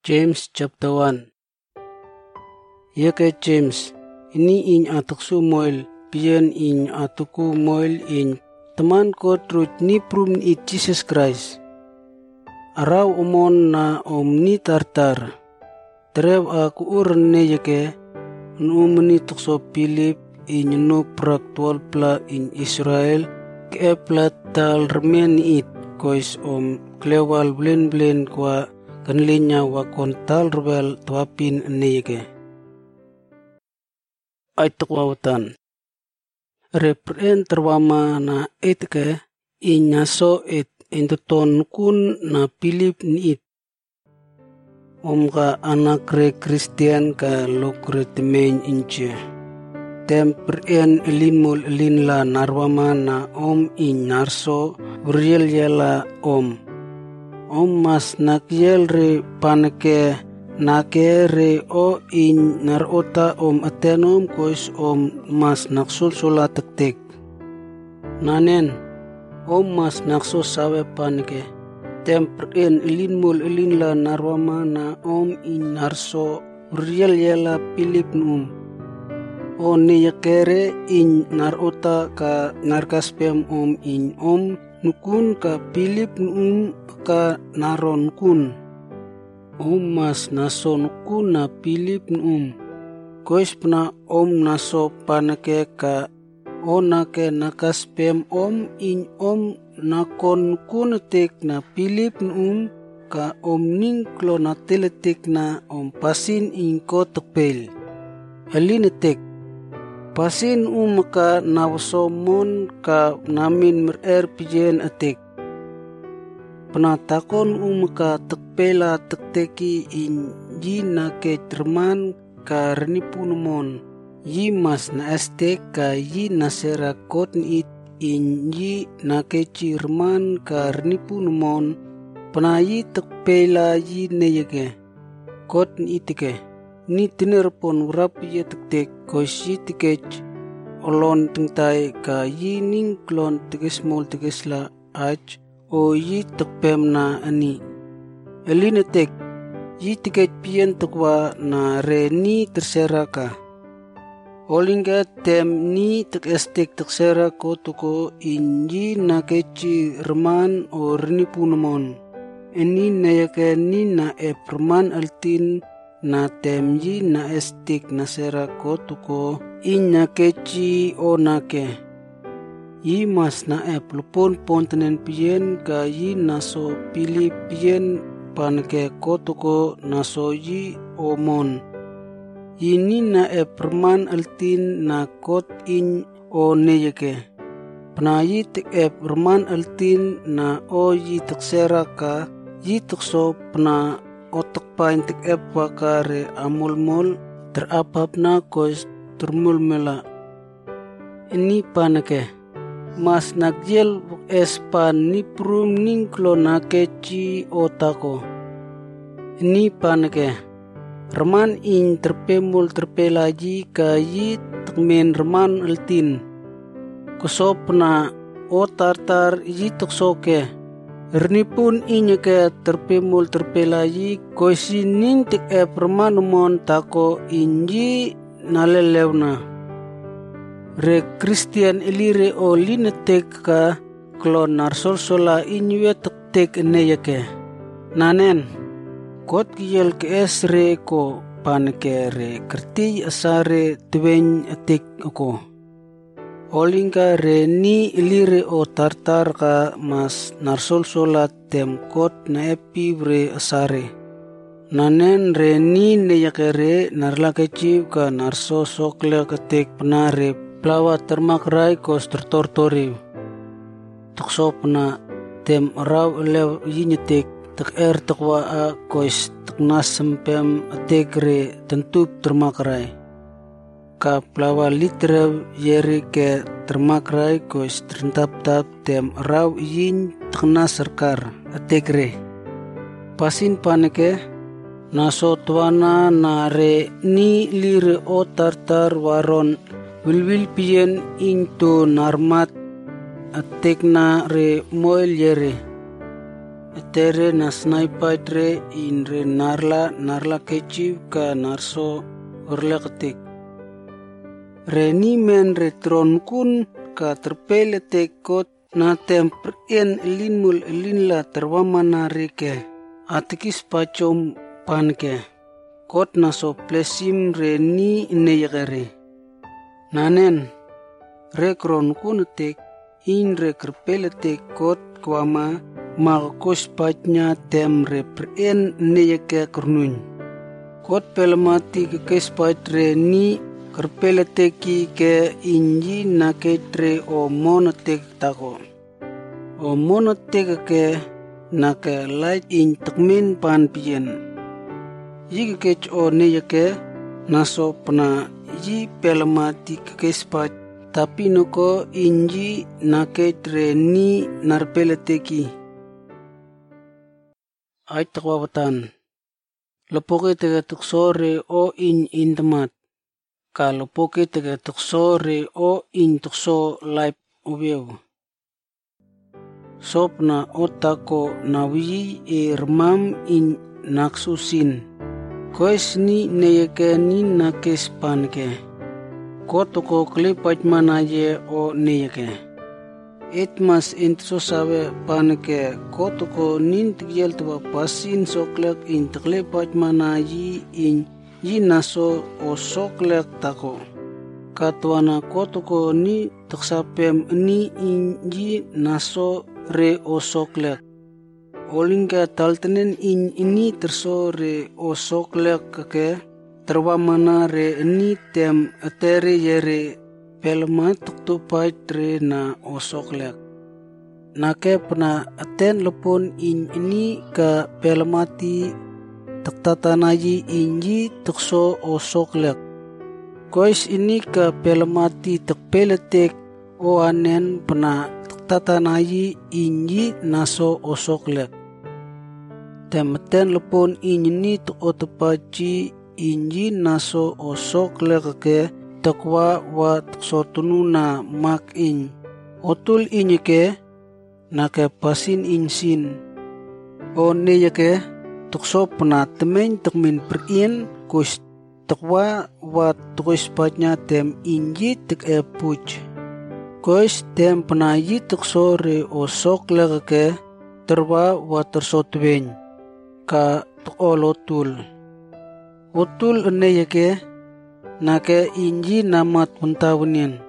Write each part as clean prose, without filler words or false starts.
James chapter 1. Yake James, ini in ataksu moil, pian in atuku moil in teman ko trut ni prum it Jesus Christ. Araw umon na ni tartar. Terew aku urne yake, numuni tukso Philip in no prak 12 pla in Israel, ke plat tal remen it, kois klewal blen kwa kanlinya wa kontal rebel tuapin neyeke. Ay tukwawatan. Repren terwama na etke inyaso et entuton kun na Philip ni it. Ka anak re Kristian ka lokre temen inche. Tempren elinmol elinla narwama na in narso uriel yela mas nakyel re panake nakere o in narota atenom kois mas naksulsula tektek. Nanen mas nakso sawe panake. Tempren elinmol elinla narwama na in narso uriel yela Philip niyakere in narota ka narkaspem in nukun ka Philip ka naron kun. Mas naso nukun na Philip kois pna naso panake ka nake nakaspem in nakon nukun tek na Philip ka ningklo na teletek na pasin in ko tekpel. Alinetek pasin ka nawsomon ka namin pijen atek. Penatakon ka tekpela tekteki in yi na ke terman ka renipunumon. Yi mas na estek ka yi na serakot it in yi na ke cirman ka renipunumon. Penayi tekpela yi neyege. Kot itike. Ni tinerpon urap ye tektek koisi tikej olon tengtai ka yi ning klon tegesmol tegesla aj yi tekpem na ani. Elinetek yi tikej pien tekwa na re ni tersera ka. Olingga tem ni tekestek tersera ko tuko in yi na keci reman renipunumon. Ini nayake ni na perman altin na tem yi na estik na sera ko tuko inya keci nake. Yi mas na lupon pontenen pien ka yi naso Philip pien panke ko tuko naso yi omon. Yi ni na perman altin na kot in neyeke. Pna yi perman altin na yi teksera ka yi tekso pna otak pain tek kare amulmul terapap na kois termulmela. Ini panake mas nagyel espan ni prum ningklo na keci otako. Ini panake reman in terpemul terpelaji ka yi tekmen reman altin. Kusopna tartar yi teksoke. Rnipun inyeke terpemul terpelayi koisi nintik permanumon tako inji nalelewna. Re Kristian elire linetek ka klon narsolsola inywe tektek neyeke. Nanen kot kiyel ke esre ko panke re kerti asare twen etik ako. Olingka re ni ilire tartar ka mas narsolsola tem kot na bre asare. Nanen re ni neyakere narlakeci ka narso sokle ketek penare plawa termakrai kos tertortori. Tukso pena tem raw lew yinyetek tek tekwa kois tek nasempem atekre tentup termakrai. Ka plawa litrew yeri ke termakrai kois terntap-tap tem raw yin tekna serkar atekre. Pasin paneke naso tuana na re ni lire tartar waron wilwil pien into narmat atekna re moel yeri. Etere na snaipai tre in re narla kechiv ka narso urleketik. Reni men re tron kun ka terpeletek kot na temper en linmul linla terwamana reke. Atikis pachom panke. Kot na so plesim re ni neyegere. Nanen re kron kunetek in re kerpeletek kot kwama magkos patnya tem re preen neyeke kernun. Kot pelemati kekes patre ni kerpeleteki ke inji naketre o monotek tako. O monotek ke nake light in tekmin pan pien. Yi kekech o neyeke naso pena yi pelemati kekes pat tapi nuko inji naketre ni narpeleteki. Ay takwabatan. Lepoke tege tuksore o in intamat. Ka lepoke tege tuksore o in tukso laip ubew. Sopna otako nawi remam in naksusin. Koes ni neyeke ni nakes panke. Kotoko klipat manaye o neyeke. Itmas intso sabe panke kotoko nin tigyel tuwa pasin soklek in teklipat manayi in naso o soklek tako. Katwana kotoko ni teksapem ni in naso re o soklek. Olingka taltenen in ini terso re o soklek kake terwamana re ni tem atere yere pelma tuktupai tre na o soklek. Nake pena aten lepon in ini ka pelmati taktatanayi inji tukso o soklek. Kois ini ka pelmati takpeletek o anen pena taktatanayi inji naso o soklek. Temeten lepon ini tukotapaji inji naso o soklek ke takwa wa taksotunu na mak in. Otul inyeke nake pasin insin. O neyeke takso pena temen tekmin perien kus takwa wa tukois patnya tem inji tek puj. Kois tem pena yi takso re o soklek ke terwa wa tersotwen ka tukolotul. Otul neyeke nake inji namat puntawunin.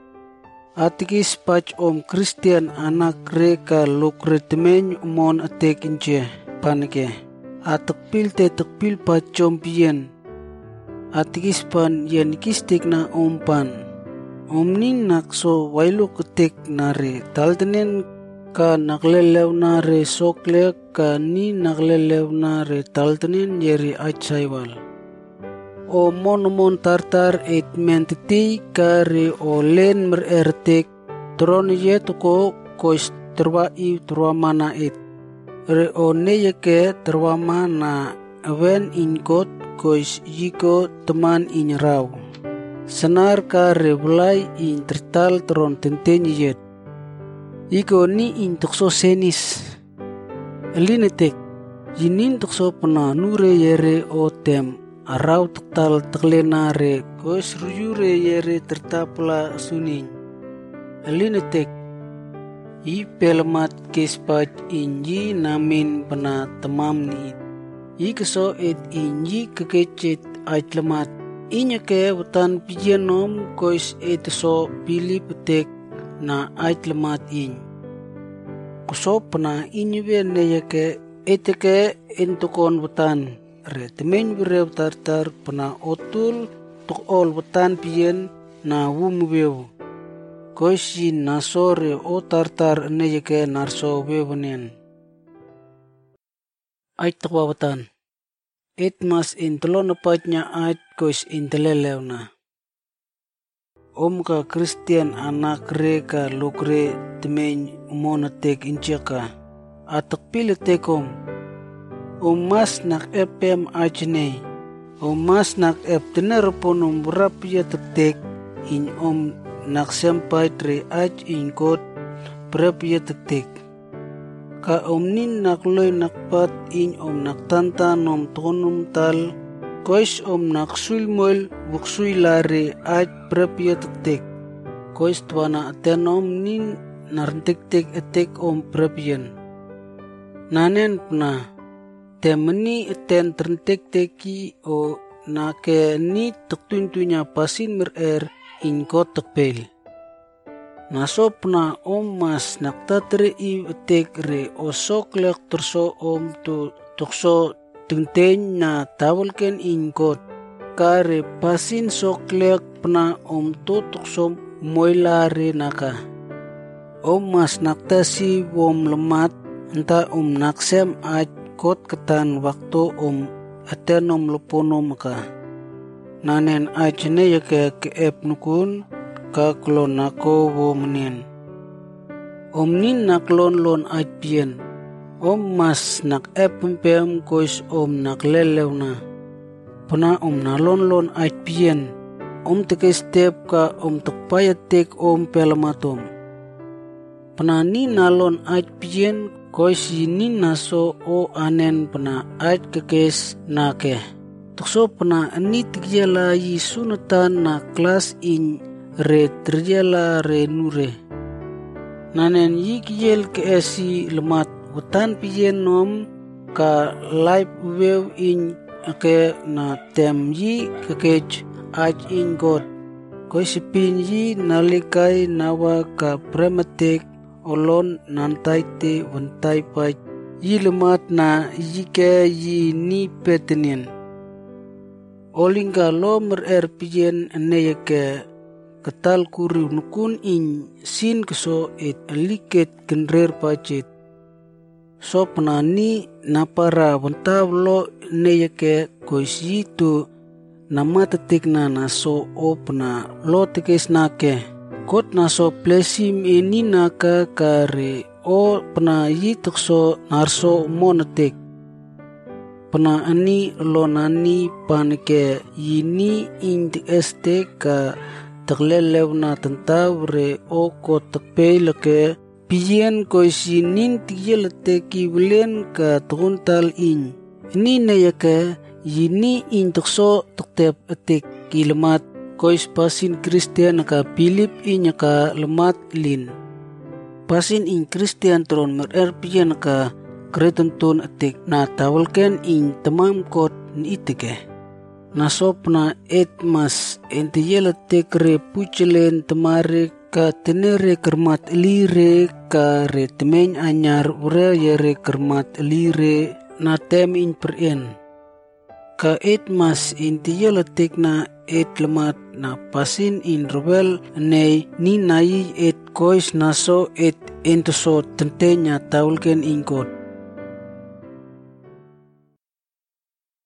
Atikis pach om Kristian anak reka lukretemeny mon atek inje panke. Atakpil te takpil pachom pien. Atikis pan yen kistik na ompan. Omning nakso wailu ketek nare taltenen ka naklelew nare sokle ka ni naklelew nare taltenen yeri achaywal. O mon tartar et mentiti kare o len merertek tron yetuko kois terwa i terwa mana et. Re o neyeke terwa mana awen inkot kois yiko teman inyraw. Senar kare bulai in tertal tron tenten yet. Iko ni in tukso senis. Elinetek jinin tukso pena nure yere o tem. Arau tektal teklenare kois ruyure yere tertapla suning. Elinetek i pelmat kespat inji namin pena temam ni. I keso et inji kekecet aitlemat. Inyake wutan pijenom kois et so pili petek na aitlemat in. Kuso pena inywe neyake eteke entukon wutan. Re temen berew tartar pena otul tuk ol wetan pien na wumubew. Koisi nasore o tartar neyeke narso wewenen. Ait takwa wetan. Itmas intelon patnya ait kois intelelew na. Omka Kristian anak reka lukre temen monatek injeka. Atak pile tekom. Mas nak epem ajne. Mas nak ep tener ponum berapia tetek in nak sampai tre aj in kot berapia tetek. ka nin nakloy nakpat in naktanta nom tonum tal, kois naksulmoil buksuy lari at prapya tektek. Kois tuana aten nin narantektek etek prapyan. Nanen pna temeni eten terentekteki o nake ni tektuntunya pasin merer in kot tekpel. Nasopna mas naktatre I etek re osok lek terso tu tokso tengten na tawalken in kot. Kare pasin soklek pna tu tokso moilare naka. Mas naktasi lemat enta naksem aj kot ketan waktu atenom lupono maka. Nanen aj ne yake keep nukun ka klon nako menien. Nin naklon lon aj pien. Mas nak pempem kois naklelew na. Puna nalon lon aj pien. Teke step ka tekpayatek pelamatom. Puna ni nalon aj pien kois ni naso anen pena aj kekes nake. Tukso pena ni tigyala yi sunatan na klas in re terjala re nure. Nanen yi kiel keesi lemat hutan piyen nom ka life wew in ke na tem yi kekej aj in God. Kois pin yi nalikai nawa ka prematek olon nantaite wantai pai yi lemat na yi ke yi ni petenien. Olingga lo merer pijen neyeke ketal kuri nukun in sin keso et liket kenrer pacet. So penani napara wantaw lo neyeke kois yi tu namatetik na naso pena lo tekes nake. Kot naso plesim ini naka kare pena yi tekso narso monetek. Pena ani lo nani panike yini indi este ka teklelew na tentaw re kot tekpeleke piyen kois yinin tigyelete kiwlen ka tukuntal in. Ini neyake yini in tekso tektep etek kilemat. Kois pasin Kristian ka Pilip inya ka lemat lin. Pasin in Kristian tron merer piyen ka kretuntun etik na tawalken in temam kot ni itike. Nasopna mas entiyeletek re puchelen temare ka tenere kermat lire ka re temeng anyar ure yere kermat lire na tem in perien. Ka mas entiyeletek na lemat na pasin in rebel nei ni nai kois naso entoso tentenya tawalken in kot.